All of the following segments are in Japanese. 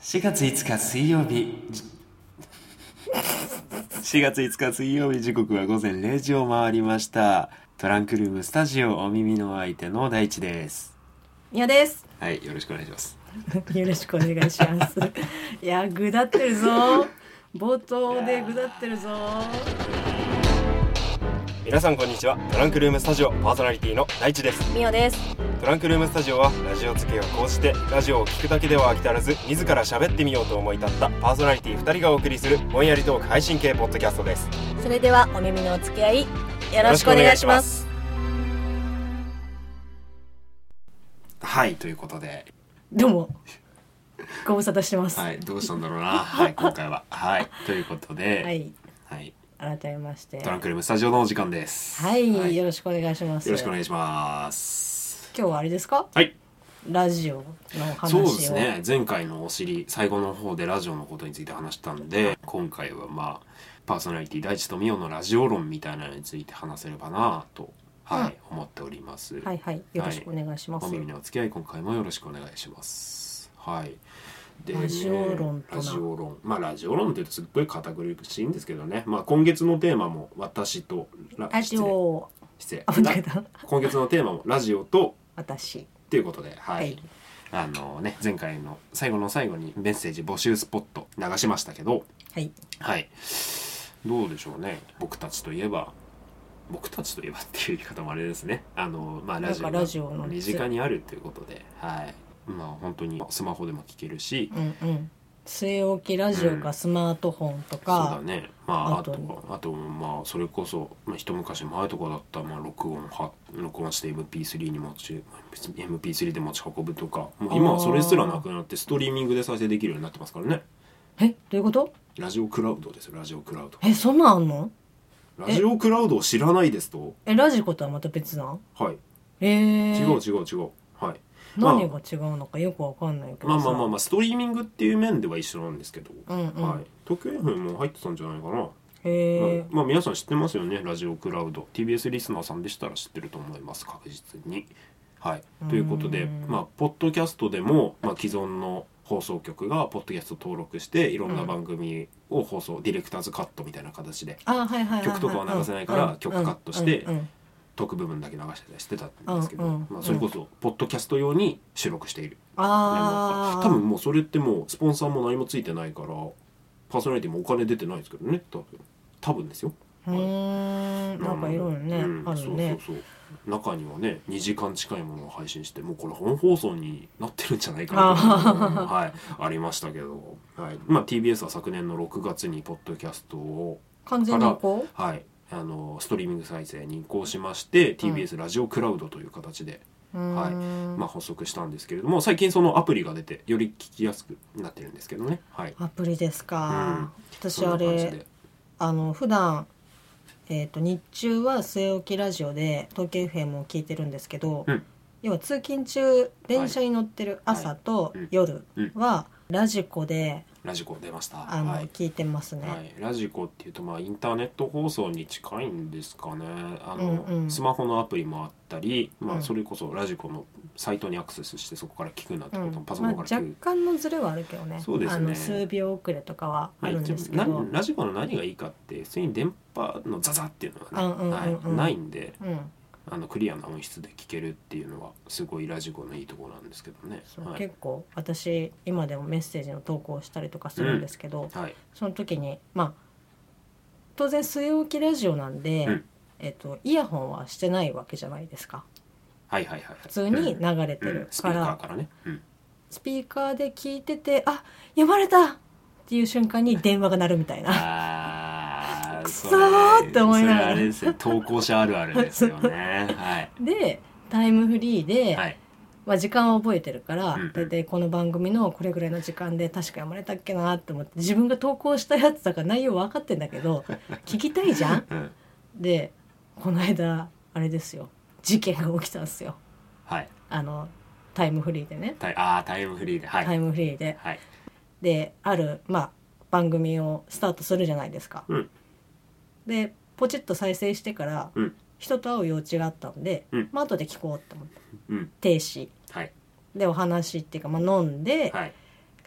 4月5日水曜日4月5日水曜日、時刻は午前0時を回りました。トランクルームスタジオ、お耳の相手の大地です。 みやです。 はい、よろしくお願いします。 よろしくお願いしますいや、ぐだってるぞ。冒頭でぐだってるぞ。 皆さんこんにちは。トランクルームスタジオパーソナリティの大地です。 みやです。 トランクルームスタジオはラジオ付けを講じてラジオを聞くだけでは飽き足らず自ら喋ってみようと思い立ったパーソナリティ2人がお送りするぼんやりトーク配信系ポッドキャストです。 それではお耳のお付き合いよろしくお願いします。 はい、ということでどうもご無沙汰してます。 はい、どうしたんだろうなはい、今回ははいということで、 はいはい、 改めましてトランクルームスタジオのお時間です。 はい、はい、よろしくお願いします。 よろしくお願いします。 今日はあれですか？ はい、 ラジオの話を。 そうですね、前回のお尻最後の方でラジオのことについて話したんで、今回はまあパーソナリティ大地とみおのラジオ論みたいなのについて話せればなと、はい、思っております。 はいはい、よろしくお願いします。 お耳のお付き合い今回もよろしくお願いします。はい。でね、 ラジオ論とな。 ラジオ論、まあラジオ論って言うとすっごい堅苦しいんですけどね。まあ今月のテーマも私とラジオ失礼今月のテーマもラジオと私ということで、はい、ね、前回の最後の最後にメッセージ募集スポット流しましたけど、 はい、 はい、どうでしょうね。僕たちといえばっていう言い方もあれですね。まあラジオの身近にあるということで、はい、まあ本当にスマホでも聞けるし、 うんうん、据え置きラジオがスマートフォンとか、 そうだね、まああとまあそれこそ、まあ、一昔前とかだったら、まあ録音して MP3 で持ち運ぶとか、もう今はそれすらなくなってストリーミングで再生できるようになってますからね。 どういうこと？ラジオクラウドですよ。ラジオクラウド。 そんなんあんの？ ラジオクラウドを知らないですと？ ラジコとはまた別なん？ はい。 違う。 はい。 何が違うのかよくわかんないけどさ。 まあストリーミングっていう面では一緒なんですけど、 うんうん、 はい。東京 FM も入ってたんじゃないかな。 まあ皆さん知ってますよね、ラジオクラウド。 TBS リスナーさんでしたら知ってると思います、確実に。はい。ということで、まあポッドキャストでも、まあ、既存の放送局がポッドキャスト登録していろんな番組を放送、ディレクターズカットみたいな形で、曲とかは流せないから曲カットして、特部分だけ流してたりしてたんですけど、まあ、それこそポッドキャスト用に収録している。多分もうそれってもうスポンサーも何もついてないからパーソナリティもお金出てないですけどね、多分ですよ。 なんかいろいろね、あるね。 そう中にはね2時間近いものを配信して、もうこれ本放送になってるんじゃないかなはい、ありましたけど、はい、まあ TBS は昨年の6月にポッドキャストを完全に移行、 はい、ストリーミング再生に移行しまして、TBS ラジオクラウドという形で、はい、まあ、発足したんですけれども、最近そのアプリが出てより聞きやすくなってるんですけどね。はい、 アプリですか。私あれ普段日中は据え置きラジオで東京 FM を聞いてるんですけど、要は通勤中電車に乗ってる朝と夜はラジコ出ました。 聞いてますね。 はい、ラジコっていうと、まあインターネット放送に近いんですかね。スマホのアプリもあったり、まあそれこそラジコのサイトにアクセスしてそこから聞くなってこともパソコンから聞く、 若干のズレはあるけどね。 そうですね。 数秒遅れとかはあるんですけど、 ラジコの何がいいかって普通に電波のザザっていうのがね、ないんで、クリアな音質で聴けるっていうのはすごいラジコのいいところなんですけどね。 結構私今でもメッセージの投稿をしたりとかするんですけど、その時にまあ当然据え置きラジオなんで、イヤホンはしてないわけじゃないですか。普通に流れてるスピーカーからね、 スピーカーで聞いてて、あ、読まれたっていう瞬間に電話が鳴るみたいなくそーって思いながら、 それあれですよ、投稿者あるあるですよねでタイムフリーで、まあ、時間を覚えてるから、大体この番組のこれぐらいの時間で確か読まれたっけなって思って、自分が投稿したやつだから内容分かってんだけど聞きたいじゃん、でこの間あれですよ、事件が起きたんですよ。タイムフリーでね。 タイムフリーで、 である、まあ、番組をスタートするじゃないですか。でポチッと再生してから、人と会う用事があったんで、まあ後で聞こうと思って、停止、でお話っていうか、まあ、飲んで、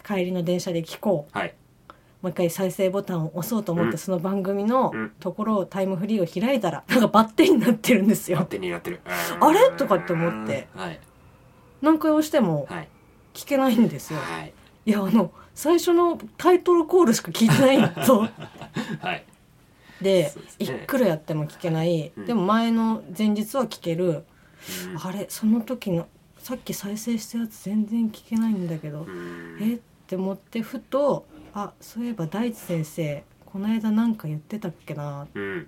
帰りの電車で聞こう、 はい、 もう一回再生ボタンを押そうと思って、その番組のうんところをタイムフリーを開いたらなんかバッテンになってるんですよ。 バッテンになってる。 あれとかって思って、 はい、 何回押してもはい、 聞けないんですよ。 はい、 いや最初のタイトルコールしか聞いてないとはい、 でそうですいねくらやっても聞けない、 うんでも前日は聞ける、 うんあれその時のさっき再生したやつ全然聞けないんだけど、 うんって思ってふとそういえば大地先生この間なんか言ってたっけな、 うん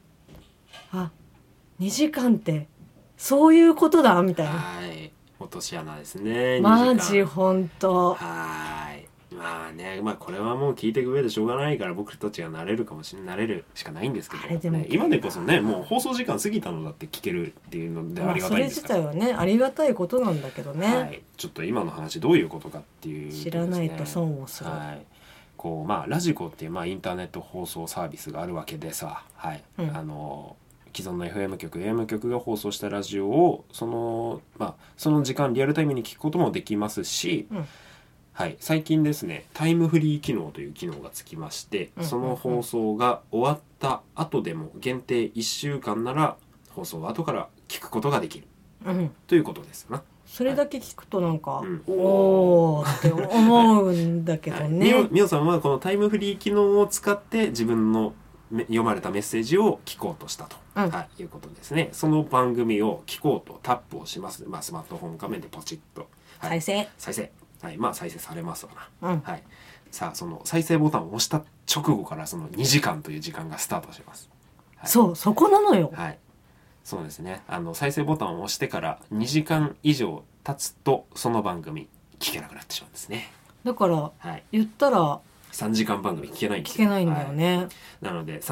2時間ってそういうことだみたいな、 はい落とし穴ですね。 マジ 2時間ほんとはいまあねこれはもう聞いていく上でしょうがないから僕たちが慣れるしかないんですけど、 あれでもね、今でこそねもう放送時間過ぎたのだって聞けるっていうのでありがたいんですから、 それ自体はねありがたいことなんだけどね、 はい、ちょっと今の話どういうことかっていう、 知らないと損をする、 はいこうラジコっていうインターネット放送サービスがあるわけでさ、はいうん既存の FM 局 AM 局が放送したラジオをその時間リアルタイムに聞くこともできますし、 うんはい、最近ですねタイムフリー機能という機能がつきまして、その放送が終わった後でも限定1週間なら放送後から聞くことができる、ということですな。 それだけ聞くとなんか、 おーって思うんだけどね、 はい、みおさんはこのタイムフリー機能を使って自分の読まれたメッセージを聞こうとしたと、いうことですね。その番組を聞こうとタップをします、スマートフォン画面でポチッと、 再生、 はい、再生されますわな、はい、さあその再生ボタンを押した直後からその2時間という時間がスタートします、はい、 そこなのよ、 はい、そうですね再生ボタンを押してから2時間以上経つとその番組聞けなくなってしまうんですね。 だから、 はい、 言ったら 3時間番組聞けないんですよ。聞けないんだよね、はい、 なので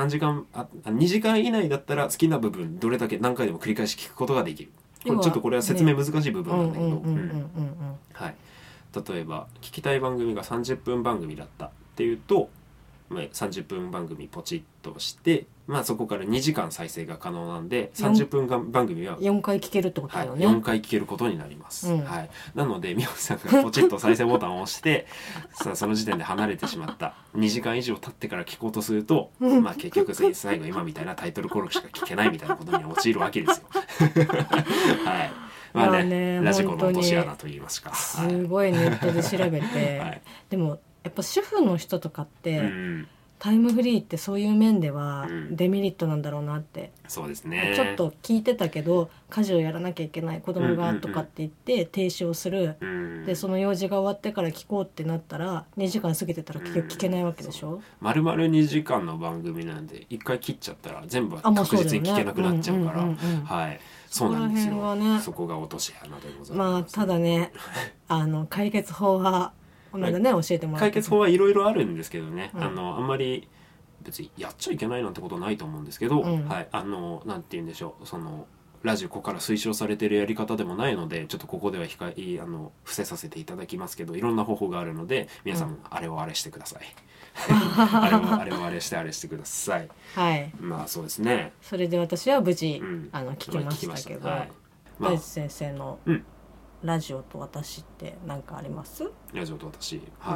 2時間以内だったら好きな部分どれだけ何回でも繰り返し聞くことができる。これは説明難しい部分なんだけど、はい、例えば聞きたい番組が30分番組だったっていうと、30分番組ポチッとして、そこから2時間再生が可能なんで30分番組は 4回聞けるってことだよね、 4回聞けることになります、はい、なのでみおさんがポチッと再生ボタンを押してその時点で離れてしまった2時間以上経ってから聞こうとすると、結局最後今みたいなタイトルコールしか聞けないみたいなことに陥るわけですよはいラジコの落とし穴と言いますか、 すごいネットで調べて、はい、でもやっぱ主婦の人とかって、タイムフリーってそういう面ではデメリットなんだろうなって、 そうですね、 ちょっと聞いてたけど家事をやらなきゃいけない子供がとかって言って停止をする、でその用事が終わってから聞こうってなったら2時間過ぎてたら聞けないわけでしょ。 丸々2時間の番組なんで1回切っちゃったら全部確実に聞けなくなっちゃうから、はいそうなんですよ、ね、そこが落とし穴でございます。 ただね解決法はこの間ね、教えてもらって解決法はいろいろあるんですけどね、あんまり別にやっちゃいけないなんてことはないと思うんですけど、はい、なんて言うんでしょう、そのラジコから推奨されているやり方でもないのでちょっとここでは伏せさせていただきますけど、いろんな方法があるので皆さんもあれをあれしてください、あれをあれしてください。 はい、 そうですね。 それで私は無事、聞きましたけど、大地先生の、ラジオと私って何かあります？ ラジオと私、はい、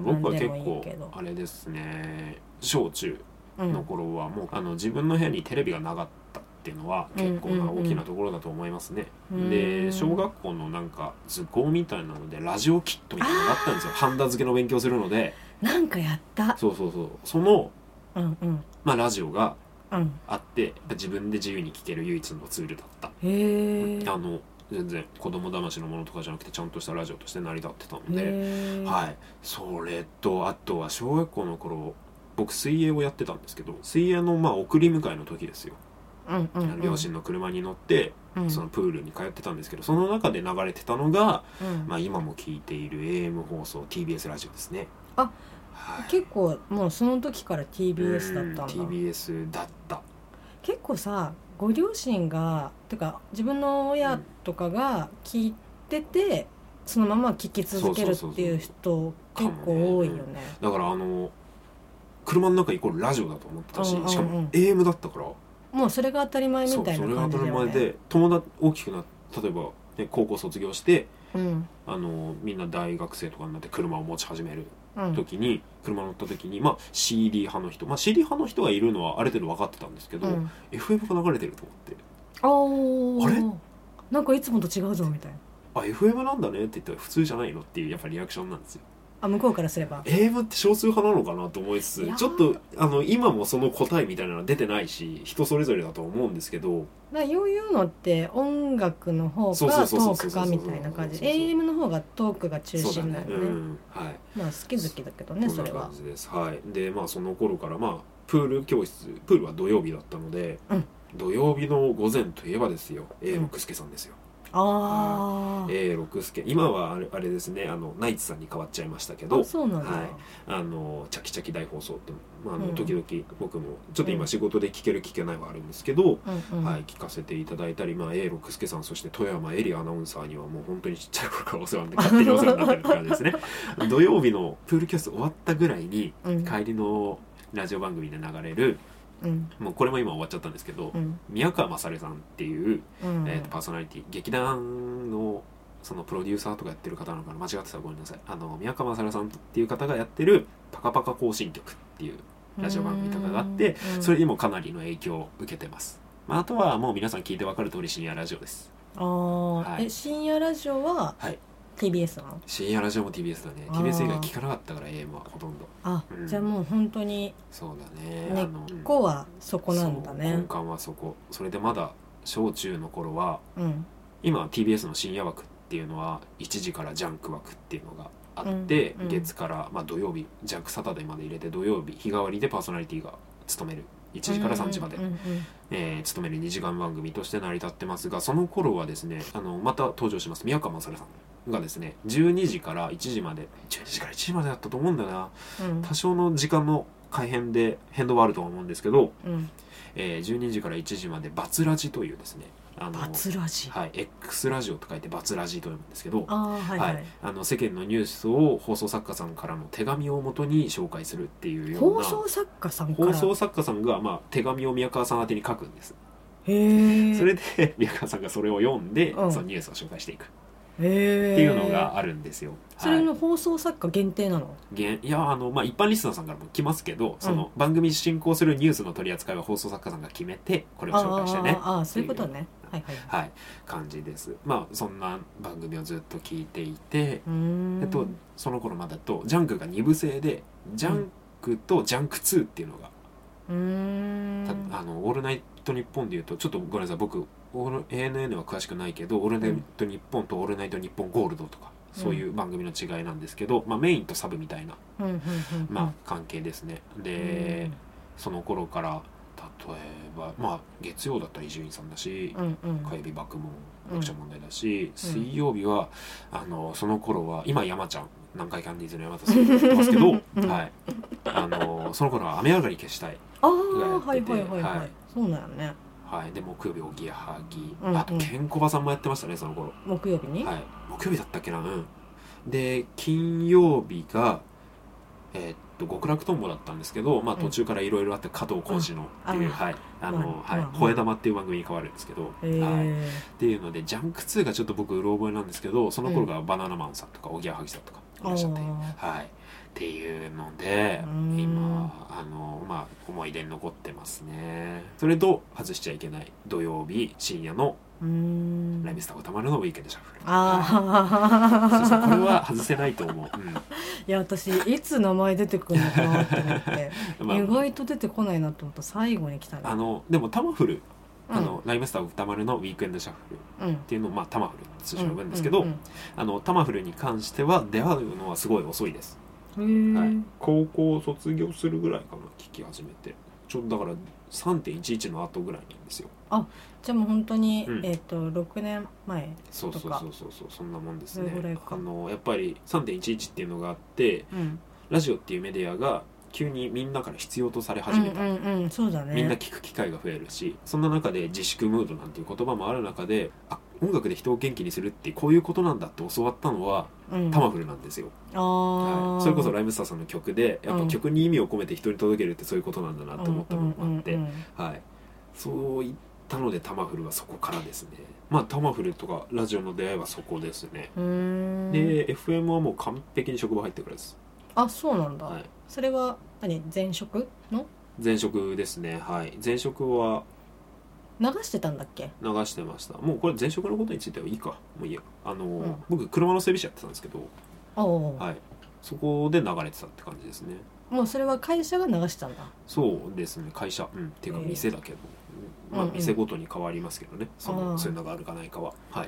僕は結構あれですね、小中の頃はもう、自分の部屋にテレビがなかったっていうのは結構な大きなところだと思いますね、で小学校のなんか図工みたいなのでラジオキットみたいなのがあったんですよ。ハンダ付けの勉強するのでなんかやった。 そうその、ラジオがあって、自分で自由に聴ける唯一のツールだった。へー。全然子供騙しのものとかじゃなくてちゃんとしたラジオとして成り立ってたので、はい、それとあとは小学校の頃僕水泳をやってたんですけど、水泳の送り迎えの時ですよ、両親の車に乗って、そのプールに通ってたんですけど、その中で流れてたのが、今も聞いている AM 放送 TBS ラジオですね。 はい、結構もうその時から TBS だったんだ。 TBS だった。 結構さ、ご両親がてか自分の親とかが聞いてて、そのまま聞き続けるっていう人結構多いよね。 だから車の中イコールラジオだと思ってたし、しかも AM だったからもうそれが当たり前みたいな感じだよね。 それが当たり前で、友達大きくな例えば、高校卒業して、みんな大学生とかになって車を持ち始める時に、車乗った時に、まあ、CD 派の人、まあ、CD 派の人がいるのはある程度分かってたんですけど、FM が流れてると思って、あれなんかいつもと違うぞみたいな、 FM なんだねって言ったら普通じゃないのっていうやっぱリアクションなんですよ。 向こうからすれば AM って少数派なのかなと思いつつ、ちょっと今もその答えみたいなのは出てないし、人それぞれだと思うんですけど、 よういうのって音楽の方かトークかみたいな感じ、AM の方がトークが中心だよね。はい、まあ好き好きだけどね、それは。そんな感じです。はい。で、まあその頃からまあプールは土曜日だったので、土曜日の午前といえばですよ、A六輔さんですよ。A六輔、今はあれですね、ナイツさんに変わっちゃいましたけど、 そうなんだ。 チャキチャキ大放送って、時々僕もちょっと今仕事で聞ける聞けないはあるんですけど、聞かせていただいたり、A六輔さん、そして富山エリアナウンサーにはもう本当にちっちゃい頃からお世話になって、勝手にお世話になってるって感じですね。土曜日のプールキャスト終わったぐらいに、帰りのラジオ番組で流れる、もうこれも今終わっちゃったんですけど、宮川勝さんっていう、パーソナリティ、劇団のそのプロデューサーとかやってる方なのかな、間違ってたらごめんなさい。宮川勝さんっていう方がやってるパカパカ行進曲っていうラジオ番組とかがあって、それにもかなりの影響を受けてます。あとはもう皆さん聞いて分かる通り深夜ラジオです。 深夜ラジオは、TBS なの？ 深夜ラジオも TBS だね。TBS 以外聞かなかったから AM はほとんど。 じゃあもう本当にそうだね。 根っこはそこなんだね。 根幹はそこ。それでまだ小中の頃は、今 TBS の深夜枠っていうのは1時からジャンク枠っていうのがあって、月から土曜日ジャンクサタデーまで入れて土曜日日替わりでパーソナリティが務める。1時から3時まで務める2時間番組として成り立ってますが、その頃はですね、また登場します宮川勝さんがですね、12時から1時まで12時から1時までだったと思うんだよな、多少の時間の改変で変動はあるとは思うんですけど、12時から1時までバツラジというですね、 バツラジ、 X ラジオと書いてバツラジと読むんですけど、世間のニュースを放送作家さんからの手紙をもとに紹介するっていうような、 放送作家さんが、手紙を宮川さん宛てに書くんです。 それで宮川さんがそれを読んで、そのニュースを紹介していくっていうのがあるんですよ。 それの放送作家限定なの？ いや一般リスナーさんからも来ますけど、その番組進行するニュースの取り扱いは放送作家さんが決めて、これを紹介してね、 そういうことね。 感じです。そんな番組をずっと聞いていて、その頃まだとジャンクが2部制で、ジャンクとジャンク2っていうのが、オールナイトニッポンでいうと、ちょっとごめんなさい、僕ANN は詳しくないけど、オールナイトニッポンとオールナイトニッポンゴールドとか、そういう番組の違いなんですけど、メインとサブみたいな関係ですね。で、その頃から例えば月曜だったら伊集院さんだし、火曜日爆問読者問題だし、水曜日はその頃は今山ちゃん、南海キャンディーズの山田さんやってますけど、その頃は雨上がり消したいがやってて、 そうなのね。 で木曜日おぎやはぎ、あとケンコバさんもやってましたね、その頃。 木曜日に、 木曜日だったっけな。で金曜日が極楽とんぼだったんですけど、途中からいろいろあって加藤浩次のっていう吠え玉っていう番組に変わるんですけど、っていうのでジャンク2がちょっと僕うろ覚えなんですけど、その頃がバナナマンさんとかおぎやはぎさんとかいらっしゃって、っていうので今思い出に残ってますね。それと外しちゃいけない土曜日深夜のライブスター歌丸のウィークエンドシャッフル。これは外せないと思う。 いや私いつ名前出てくるのかなって思って意外と出てこないなと思ったら最後に来たね。 でもタマフル、ライブスター歌丸のウィークエンドシャッフルっていうのを、タマフルって通称呼ぶんですけど、タマフルに関しては出会うのはすごい遅いです。高校を卒業するぐらいかな、聞き始めて。ちょうどだから 3.11 の後ぐらいなんですよ。 じゃあもう本当に、6年前とか。 そうそんなもんですね。やっぱり 3.11 っていうのがあって、ラジオっていうメディアが急にみんなから必要とされ始めた。 そうだね。 みんな聞く機会が増えるし、そんな中で自粛ムードなんていう言葉もある中で、音楽で人を元気にするってこういうことなんだって教わったのは、タマフルなんですよ。それこそライムスターさんの曲でやっぱ曲に意味を込めて人に届けるってそういうことなんだなと思ったのもあって、そういったのでタマフルはそこからですね。タマフルとかラジオの出会いはそこですね。で FM はもう完璧に職場入ってからです。 あ、そうなんだ、 はい、 それは前職の？ 前職ですね。はい、前職は流してたんだっけ？ 流してました。もうこれ前職のことについてはいいか、もういいや。僕車の整備士やってたんですけど、はい、そこで流れてたって感じですね。 もうそれは会社が流してたんだ。 そうですね、会社、っていうか店だけど、まあ店ごとに変わりますけどね、そういうのがあるかないかは。はい、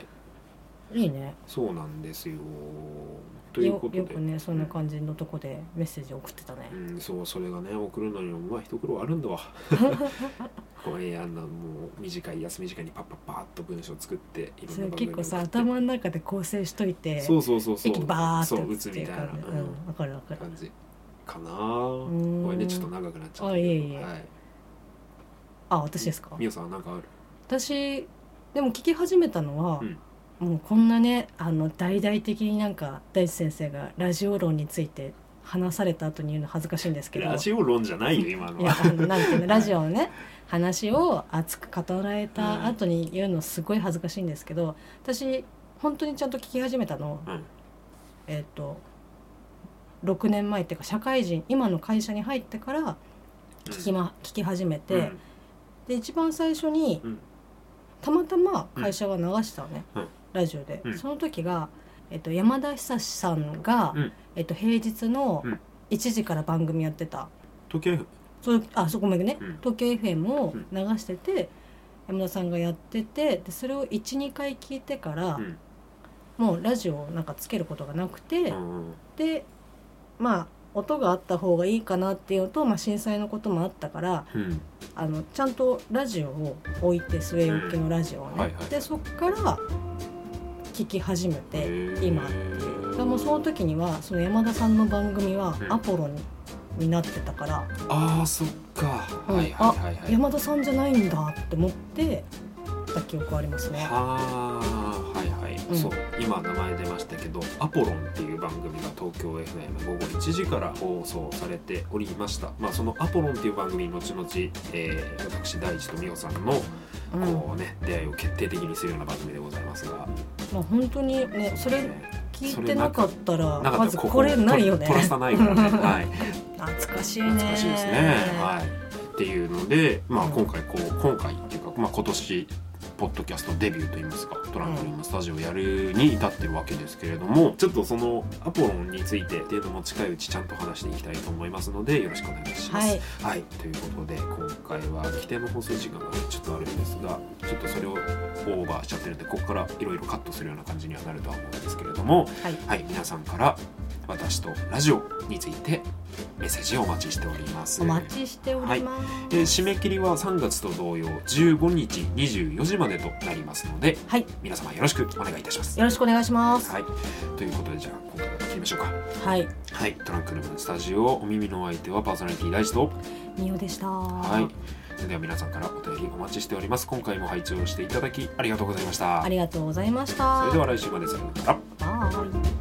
いいね。 そうなんですよ。ということでよくね、そんな感じのとこでメッセージ送ってたね。 そう、それがね、送るのにも一苦労あるんだわ。これもう短い休み時間にパッパッパーっと文章作っていろんな番組結構さ、頭の中で構成しといて、 そう息バーっと打つみたいな、 わかる感じかな。これね、ちょっと長くなっちゃったけど。 いえ、私ですか？ みおさんなんかある？ 私でも聞き始めたのは、もうこんなね、大々的になんか大地先生がラジオ論について話された後に言うの恥ずかしいんですけど、 ラジオ論じゃないよ今のは。 いや、なんていうの、ラジオのね話を熱く語られた後に言うのすごい恥ずかしいんですけど、私本当にちゃんと聞き始めたの、6年前っていうか、社会人、今の会社に入ってから聞き始めて、で一番最初に、たまたま会社が流したのね、ラジオで、その時が、山田久志さんが、平日の1時から番組やってた東京 FM、 そこまでね、東京 FM を流してて、山田さんがやってて、でそれを 1,2 回聞いてから、もうラジオをなんかつけることがなくて、でまあ音があった方がいいかなっていうのと、震災のこともあったから、ちゃんとラジオを置いて、据え置きのラジオをね、でそっから聞き始めて今っていう。でもその時にはその山田さんの番組はアポロになってたから、 そっか、 山田さんじゃないんだって思ってた記憶ありますね。 そう、今名前出ましたけど、アポロンっていう番組が東京 FM 午後1時から放送されておりました。そのアポロンっていう番組、後々、私大地とみおさんのこうね、出会いを決定的にするような番組でございますが、 本当にね、それ聞いてなかったらまずこれないよね。 トラスタないからね。 懐かしいね。 懐かしいですね。っていうので、今回っていうか、今年ポッドキャストデビューといいますか、トランクルームスタジオをやるに至ってるわけですけれども、ちょっとそのアポロンについてっていうのも近いうちちゃんと話していきたいと思いますので、よろしくお願いします。ということで、今回は規定の放送時間がちょっとあるんですが、ちょっとそれをオーバーしちゃってるんで、ここからいろいろカットするような感じにはなるとは思うんですけれども、皆さんから私とラジオについてメッセージをお待ちしております。 お待ちしております。 締め切りは3月と同様15日24時までとなりますので、皆様よろしくお願いいたします。 よろしくお願いします。 ということで、じゃあ今回は切りましょうか。トランクルームスタジオ、お耳のお相手はパーソナリティ大地とみおでした。 それでは皆さんからお便りお待ちしております。今回も拝聴していただきありがとうございました。 ありがとうございました。 それでは来週まで、さようなら。バイ。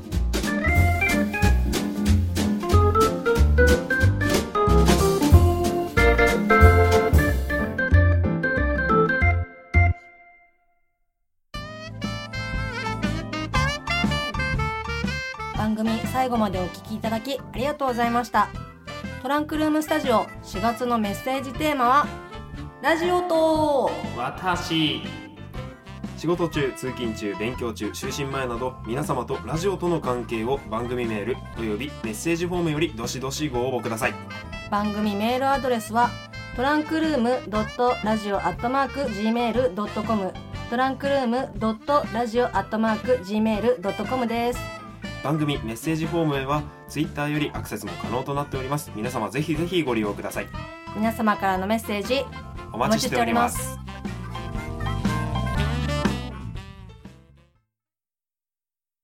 番組最後までお聞きいただきありがとうございました。トランクルームスタジオ4月のメッセージテーマはラジオと私。仕事中、通勤中、勉強中、就寝前など、皆様とラジオとの関係を番組メールおよびメッセージフォームよりどしどしご応募ください。 番組メールアドレスはトランクルーム.radio@gmail.com トランクルーム.radio@gmail.com です。 番組メッセージフォームへはツイッターよりアクセスも可能となっております。皆様ぜひぜひご利用ください。 皆様からのメッセージお待ちしております。